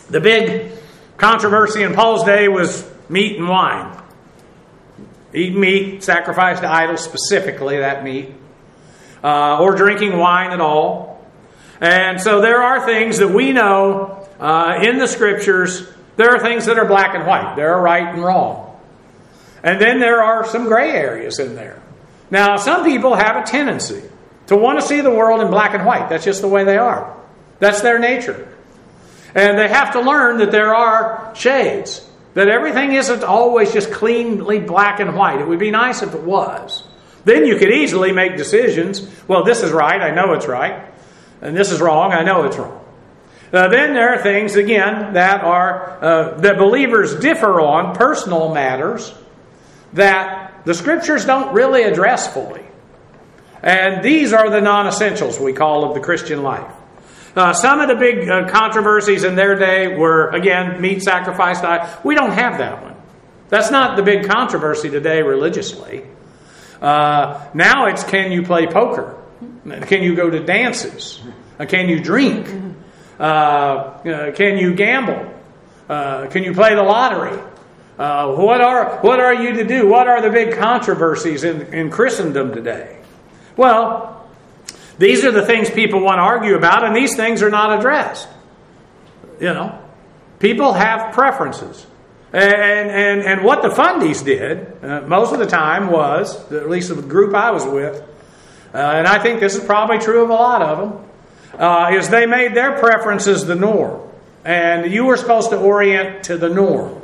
The big controversy in Paul's day was meat and wine. Eating meat sacrificed to idols, specifically that meat, or drinking wine at all. And so there are things that we know in the Scriptures. There are things that are black and white. There are right and wrong. And then there are some gray areas in there. Now, some people have a tendency to want to see the world in black and white. That's just the way they are. That's their nature. And they have to learn that there are shades. That everything isn't always just cleanly black and white. It would be nice if it was. Then you could easily make decisions. Well, this is right. I know it's right. And this is wrong. I know it's wrong. Then there are things, again, that are that believers differ on, personal matters, that the Scriptures don't really address fully. And these are the non-essentials, we call, of the Christian life. Some of the big controversies in their day were, again, meat sacrificed. We don't have that one. That's not the big controversy today religiously. Now it's, can you play poker? Can you go to dances? Can you drink? Can you gamble? Can you play the lottery? What are you to do? What are the big controversies in Christendom today? Well, these are the things people want to argue about, and these things are not addressed. You know, people have preferences. And what the fundies did, most of the time was, at least the group I was with, and I think this is probably true of a lot of them, is they made their preferences the norm. And you were supposed to orient to the norm.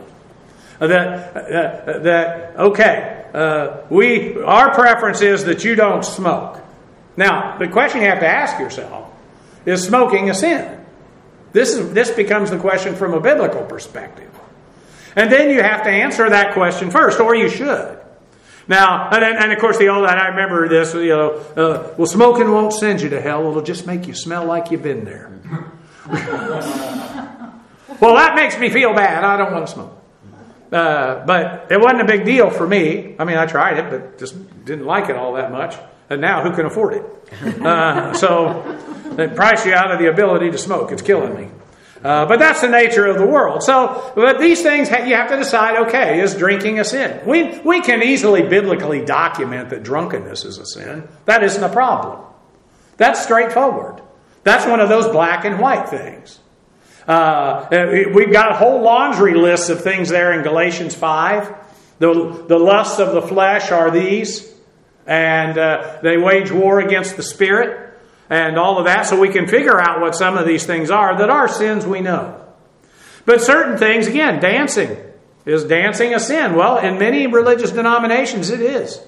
Our preference is that you don't smoke. Now, the question you have to ask yourself, is smoking a sin? This becomes the question from a biblical perspective. And then you have to answer that question first, or you should. Now, and of course, I remember this, well, smoking won't send you to hell, it'll just make you smell like you've been there. Well, that makes me feel bad, I don't want to smoke. But it wasn't a big deal for me. I mean, I tried it, but just didn't like it all that much. And now, who can afford it? So, they price you out of the ability to smoke. It's killing me. But that's the nature of the world. So, but these things, you have to decide, okay, is drinking a sin? We can easily biblically document that drunkenness is a sin. That isn't a problem. That's straightforward. That's one of those black and white things. We've got a whole laundry list of things there in Galatians 5. The lusts of the flesh are these. And they wage war against the Spirit and all of that. So we can figure out what some of these things are that are sins we know. But certain things, again, dancing. Is dancing a sin? Well, in many religious denominations it is.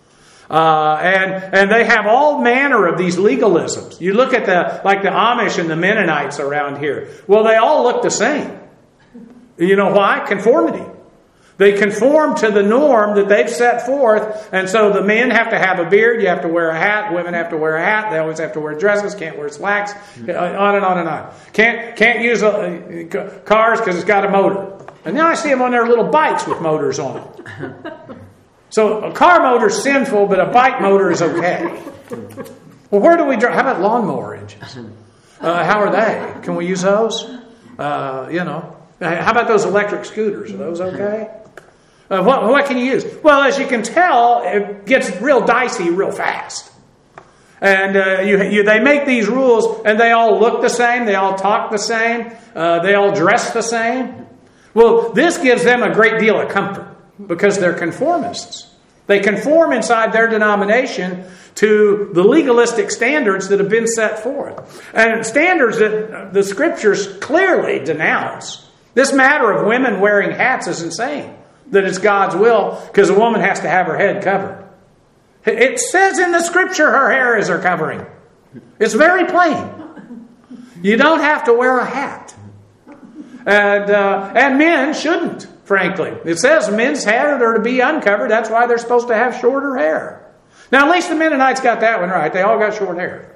And they have all manner of these legalisms. You look at the Amish and the Mennonites around here. Well, they all look the same. You know why? Conformity. They conform to the norm that they've set forth. And so the men have to have a beard. You have to wear a hat. Women have to wear a hat. They always have to wear dresses. Can't wear slacks. On and on and on. Can't use cars because it's got a motor. And now I see them on their little bikes with motors on them. So a car motor is sinful, but a bike motor is okay. Well, where do we drive? How about lawnmower engines? How are they? Can we use those? How about those electric scooters? Are those okay? What can you use? Well, as you can tell, it gets real dicey real fast. And they make these rules, and they all look the same. They all talk the same. They all dress the same. Well, this gives them a great deal of comfort because they're conformists. They conform inside their denomination to the legalistic standards that have been set forth. And standards that the Scriptures clearly denounce. This matter of women wearing hats is insane. That it's God's will because a woman has to have her head covered. It says in the Scripture her hair is her covering. It's very plain. You don't have to wear a hat. And men shouldn't, frankly. It says men's hair are to be uncovered. That's why they're supposed to have shorter hair. Now, at least the Mennonites got that one right. They all got short hair.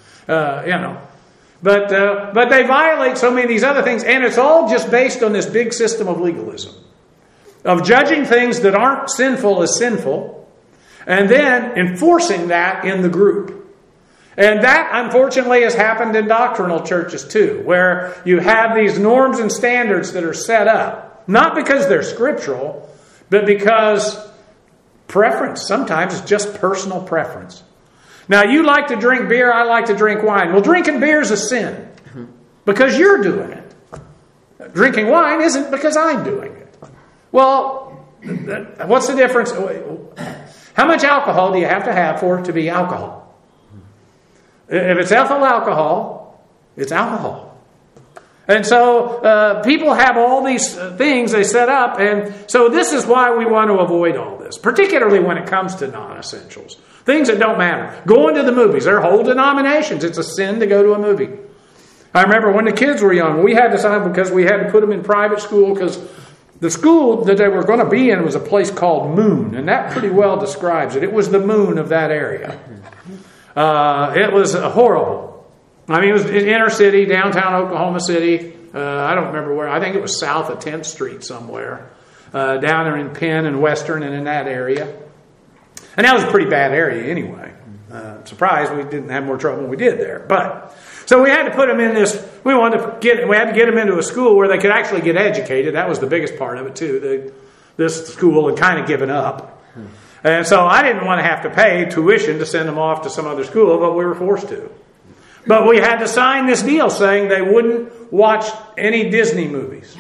But they violate so many of these other things. And it's all just based on this big system of legalism. Of judging things that aren't sinful as sinful. And then enforcing that in the group. And that, unfortunately, has happened in doctrinal churches too, where you have these norms and standards that are set up, not because they're scriptural, but because preference. Sometimes it's just personal preference. Now, you like to drink beer, I like to drink wine. Well, drinking beer is a sin because you're doing it. Drinking wine isn't because I'm doing it. Well, what's the difference? How much alcohol do you have to have for it to be alcohol? If it's ethyl alcohol, it's alcohol. And so people have all these things they set up, and so this is why we want to avoid all this, particularly when it comes to non-essentials. Things that don't matter. Going to the movies. There are whole denominations. It's a sin to go to a movie. I remember when the kids were young, we had to sign because we had to put them in private school because the school that they were going to be in was a place called Moon, and that pretty well describes it. It was the moon of that area. It was horrible. I mean, it was in inner city, downtown Oklahoma City. I don't remember where. I think it was south of 10th Street somewhere. Down there in Penn and Western and in that area. And that was a pretty bad area anyway. Surprised we didn't have more trouble than we did there. But so we had to put them in this. We had to get them into a school where they could actually get educated. That was the biggest part of it too. This school had kind of given up. And so I didn't want to have to pay tuition to send them off to some other school, but we were forced to. But we had to sign this deal saying they wouldn't watch any Disney movies.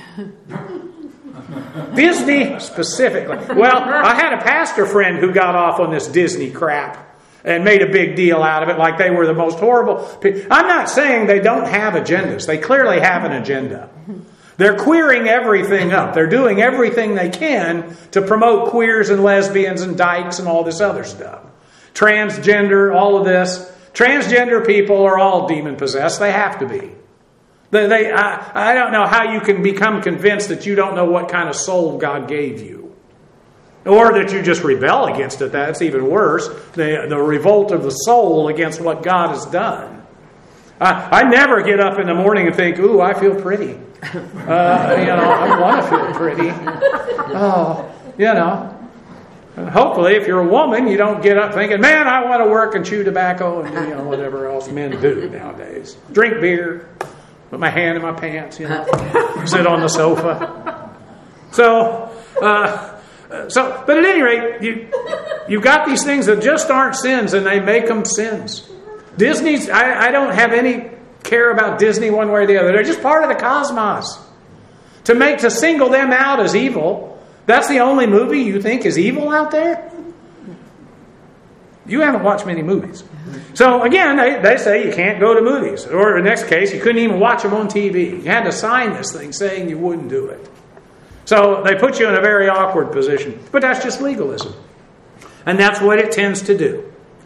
Disney specifically. Well, I had a pastor friend who got off on this Disney crap and made a big deal out of it like they were the most horrible people. I'm not saying they don't have agendas. They clearly have an agenda. They're queering everything up. They're doing everything they can to promote queers and lesbians and dykes and all this other stuff. Transgender, all of this. Transgender people are all demon-possessed. They have to be. I don't know how you can become convinced that you don't know what kind of soul God gave you. Or that you just rebel against it. That's even worse. The revolt of the soul against what God has done. I never get up in the morning and think, ooh, I feel pretty. I want to feel pretty. And hopefully, if you're a woman, you don't get up thinking, man, I want to work and chew tobacco and whatever else men do nowadays. Drink beer, put my hand in my pants, sit on the sofa. But at any rate, you've got these things that just aren't sins, and they make them sins. Disney's, I don't have any care about Disney one way or the other. They're just part of the cosmos. To single them out as evil, that's the only movie you think is evil out there? You haven't watched many movies. So again, they say you can't go to movies. Or in the next case, you couldn't even watch them on TV. You had to sign this thing saying you wouldn't do it. So they put you in a very awkward position. But that's just legalism. And that's what it tends to do.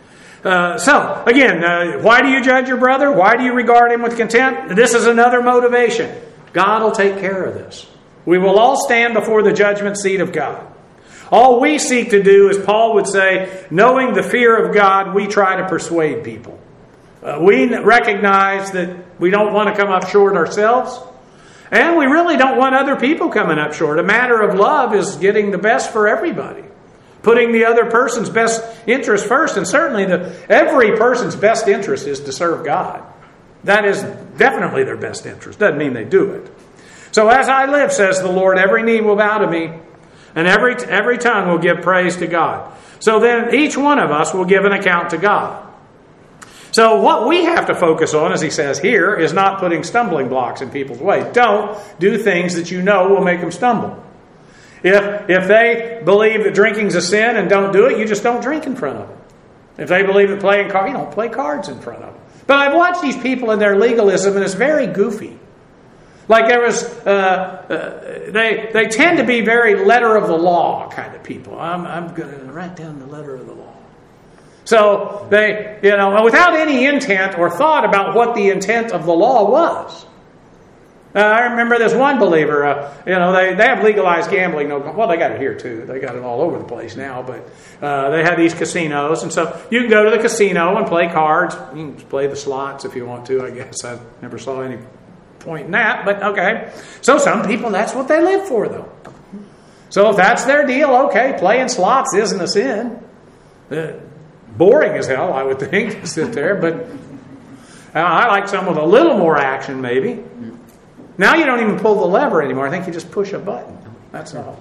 Why do you judge your brother? Why do you regard him with contempt? This is another motivation. God will take care of this. We will all stand before the judgment seat of God. All we seek to do, as Paul would say, knowing the fear of God, we try to persuade people. We recognize that we don't want to come up short ourselves. And we really don't want other people coming up short. A matter of love is getting the best for everybody. Putting the other person's best interest first. And certainly every person's best interest is to serve God. That is definitely their best interest. Doesn't mean they do it. So as I live, says the Lord, every knee will bow to me, and every tongue will give praise to God. So then each one of us will give an account to God. So what we have to focus on, as he says here, is not putting stumbling blocks in people's way. Don't do things that you know will make them stumble. If they believe that drinking's a sin and don't do it, you just don't drink in front of them. If they believe that playing cards, you don't play cards in front of them. But I've watched these people in their legalism, and it's very goofy. Like there was, they tend to be very letter of the law kind of people. I'm going to write down the letter of the law. So they, without any intent or thought about what the intent of the law was. I remember this one believer, they have legalized gambling. Well, they got it here too. They got it all over the place now. But they have these casinos. And so you can go to the casino and play cards. You can play the slots if you want to, I guess. I never saw any point in that, but okay. So some people, that's what they live for, though. So if that's their deal, okay, playing slots isn't a sin. boring as hell, I would think, to sit there. But I like some with a little more action, maybe. Now you don't even pull the lever anymore. I think you just push a button. That's all.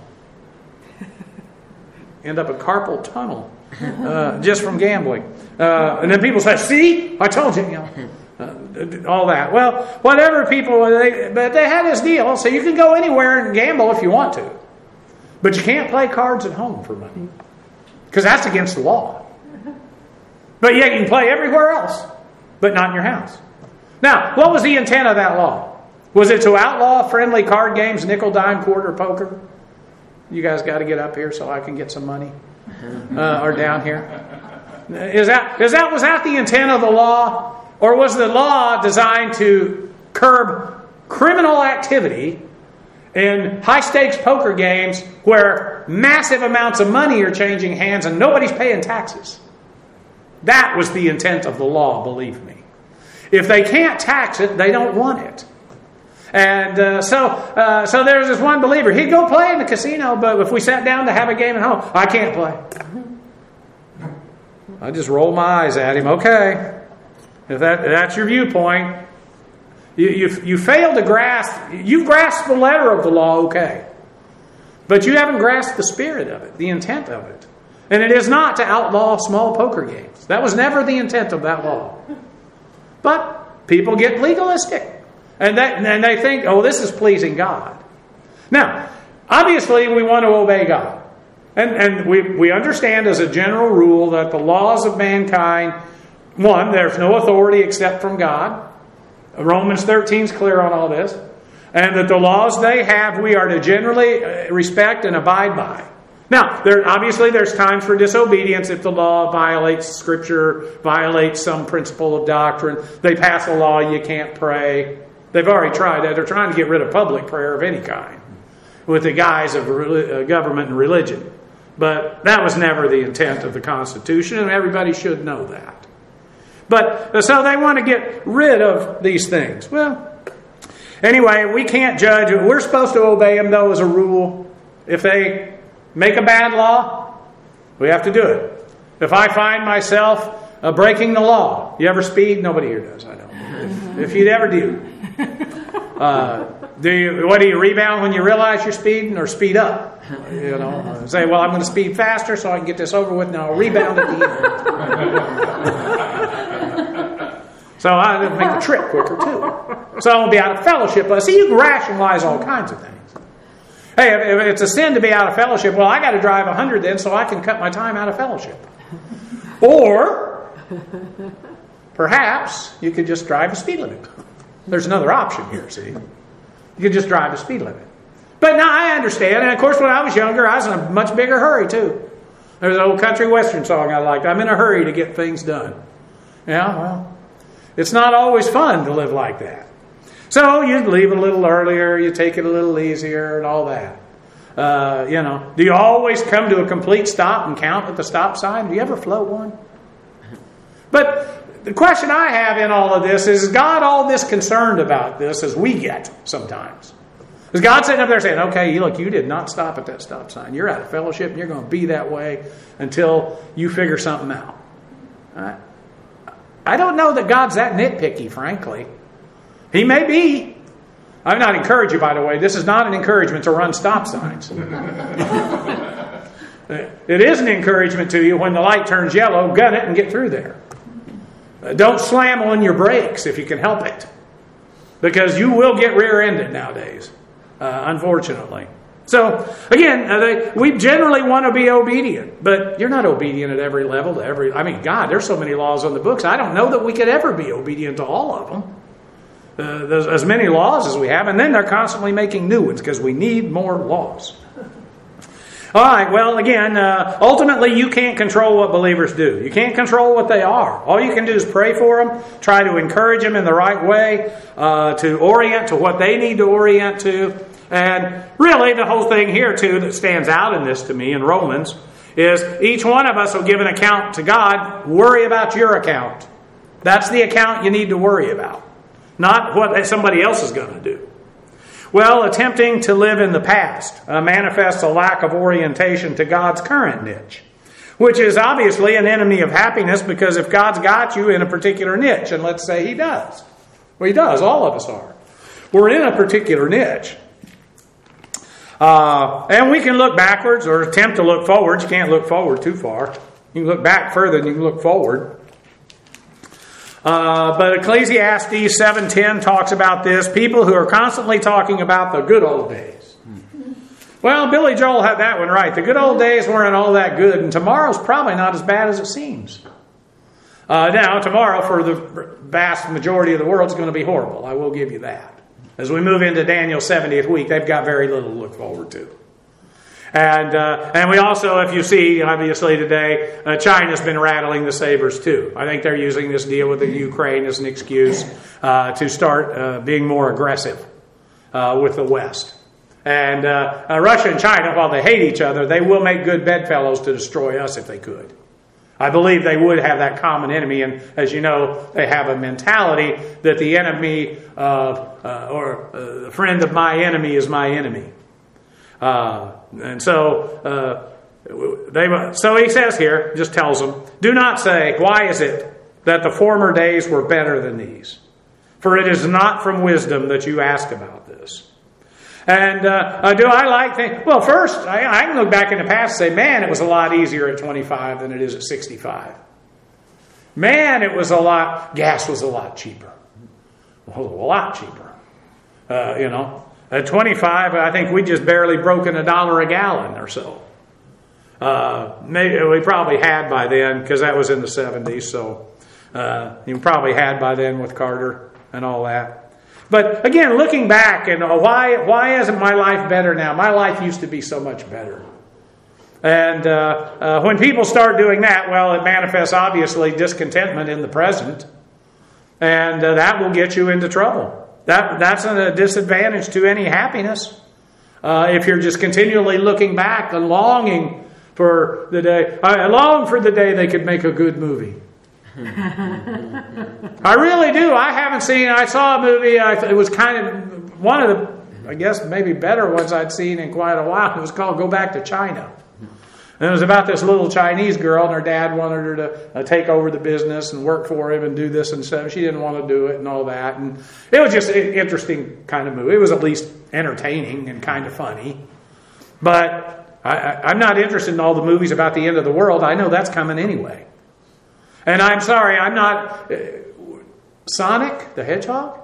End up a carpal tunnel just from gambling. And then people say, see, I told you, all that. Well, whatever people, but they had this deal, so you can go anywhere and gamble if you want to. But you can't play cards at home for money. Because that's against the law. But yet you can play everywhere else, but not in your house. Now, what was the intent of that law? Was it to outlaw friendly card games, nickel, dime, quarter, poker? You guys got to get up here so I can get some money. Or down here. Was that the intent of the law? Or was the law designed to curb criminal activity in high-stakes poker games where massive amounts of money are changing hands and nobody's paying taxes? That was the intent of the law, believe me. If they can't tax it, they don't want it. And so there was this one believer. He'd go play in the casino, but if we sat down to have a game at home, I can't play. I just roll my eyes at him. Okay, if that's your viewpoint, you fail to grasp. You've grasped the letter of the law, okay, but you haven't grasped the spirit of it, the intent of it. And it is not to outlaw small poker games. That was never the intent of that law. But people get legalistic. And they think, oh, this is pleasing God. Now, obviously we want to obey God. And we understand as a general rule that the laws of mankind, one, there's no authority except from God. Romans 13 is clear on all this. And that the laws they have, we are to generally respect and abide by. Now, there's times for disobedience if the law violates Scripture, violates some principle of doctrine. They pass a law, you can't pray. They've already tried that. They're trying to get rid of public prayer of any kind with the guise of government and religion. But that was never the intent of the Constitution, and everybody should know that. But so they want to get rid of these things. Well, anyway, we can't judge. We're supposed to obey them, though, as a rule. If they make a bad law, we have to do it. If I find myself breaking the law, you ever speed? Nobody here does, I don't. If you'd ever do. Do you rebound when you realize you're speeding, or speed up? Say, well, I'm going to speed faster so I can get this over with, and I'll rebound at the end. So I make the trip quicker too. So I won't be out of fellowship. But see, you can rationalize all kinds of things. Hey, if it's a sin to be out of fellowship, well, I got to drive 100 then so I can cut my time out of fellowship. Or perhaps you could just drive a speed limit. There's another option here, see. You could just drive a speed limit. But now I understand. And of course, when I was younger, I was in a much bigger hurry too. There's an old country western song I liked. I'm in a hurry to get things done. Yeah, well, it's not always fun to live like that. So you leave a little earlier, you take it a little easier and all that. Do you always come to a complete stop and count at the stop sign? Do you ever float one? But the question I have in all of this is God all this concerned about this as we get sometimes? Is God sitting up there saying, okay, look, you did not stop at that stop sign. You're out of fellowship and you're going to be that way until you figure something out. I don't know that God's that nitpicky, frankly. He may be. I'm not encouraging you, by the way. This is not an encouragement to run stop signs. It is an encouragement to you when the light turns yellow, gun it and get through there. Don't slam on your brakes if you can help it. Because you will get rear-ended nowadays, unfortunately. So, again, we generally want to be obedient. But you're not obedient at every level. God, there's so many laws on the books. I don't know that we could ever be obedient to all of them. There's as many laws as we have. And then they're constantly making new ones because we need more laws. All right, well, again, ultimately you can't control what believers do. You can't control what they are. All you can do is pray for them, try to encourage them in the right way, to orient to what they need to orient to. And really the whole thing here, too, that stands out in this to me in Romans is each one of us will give an account to God. Worry about your account. That's the account you need to worry about, not what somebody else is going to do. Well, attempting to live in the past manifests a lack of orientation to God's current niche. which is obviously an enemy of happiness, because if God's got you in a particular niche, and let's say He does. Well, He does. All of us are. We're in a particular niche. And we can look backwards or attempt to look forward. You can't look forward too far. You can look back further than you can look forward. But Ecclesiastes 7:10 talks about this. People who are constantly talking about the good old days. Well, Billy Joel had that one right. The good old days weren't all that good, and tomorrow's probably not as bad as it seems. Now, tomorrow for the vast majority of the world is going to be horrible. I will give you that. As we move into Daniel's 70th week, they've got very little to look forward to. And we also, if you see, obviously today, China's been rattling the sabers too. I think they're using this deal with the Ukraine as an excuse to start being more aggressive with the West. And Russia and China, while they hate each other, they will make good bedfellows to destroy us if they could. I believe they would have that common enemy, and as you know, they have a mentality that the enemy or the friend of my enemy is my enemy. And so he says here, just tells them, do not say, why is it that the former days were better than these? For it is not from wisdom that you ask about this. And do I like things? Well, first, I can look back in the past and say, man, it was a lot easier at 25 than it is at 65. Man, gas was a lot cheaper. A lot cheaper. At 25, I think we just barely broken $1 a gallon or so. Maybe we probably had by then, because that was in the 70s. So you probably had by then with Carter and all that. But again, looking back, and why isn't my life better now? My life used to be so much better. And when people start doing that, well, it manifests obviously discontentment in the present, and that will get you into trouble. That's a disadvantage to any happiness. If you're just continually looking back and longing for the day. I long for the day they could make a good movie. I really do. I saw a movie. It was kind of one of the, I guess, maybe better ones I'd seen in quite a while. It was called Go Back to China. And it was about this little Chinese girl, and her dad wanted her to take over the business and work for him and do this and stuff. She didn't want to do it and all that. And it was just an interesting kind of movie. It was at least entertaining and kind of funny. But I'm not interested in all the movies about the end of the world. I know that's coming anyway. And I'm sorry, I'm not... Sonic the Hedgehog?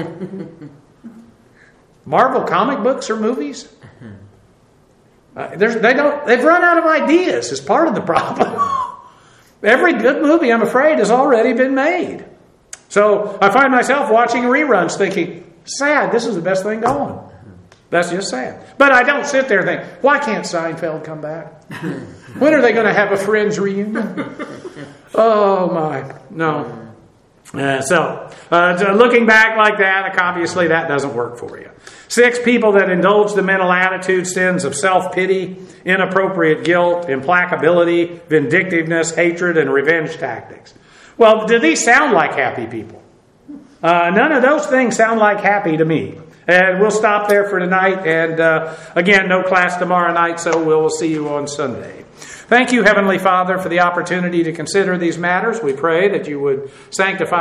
Marvel comic books or movies? They've run out of ideas is part of the problem. Every good movie, I'm afraid, has already been made. So I find myself watching reruns thinking, sad, this is the best thing going. That's just sad. But I don't sit there and think, why can't Seinfeld come back? When are they going to have a Friends reunion? Oh my, no. So looking back like that, obviously that doesn't work for you. 6, people that indulge the mental attitude sins of self-pity, inappropriate guilt, implacability, vindictiveness, hatred, and revenge tactics. Well, do these sound like happy people? None of those things sound like happy to me. And we'll stop there for tonight. And again, no class tomorrow night, so we'll see you on Sunday. Thank you, Heavenly Father, for the opportunity to consider these matters. We pray that you would sanctify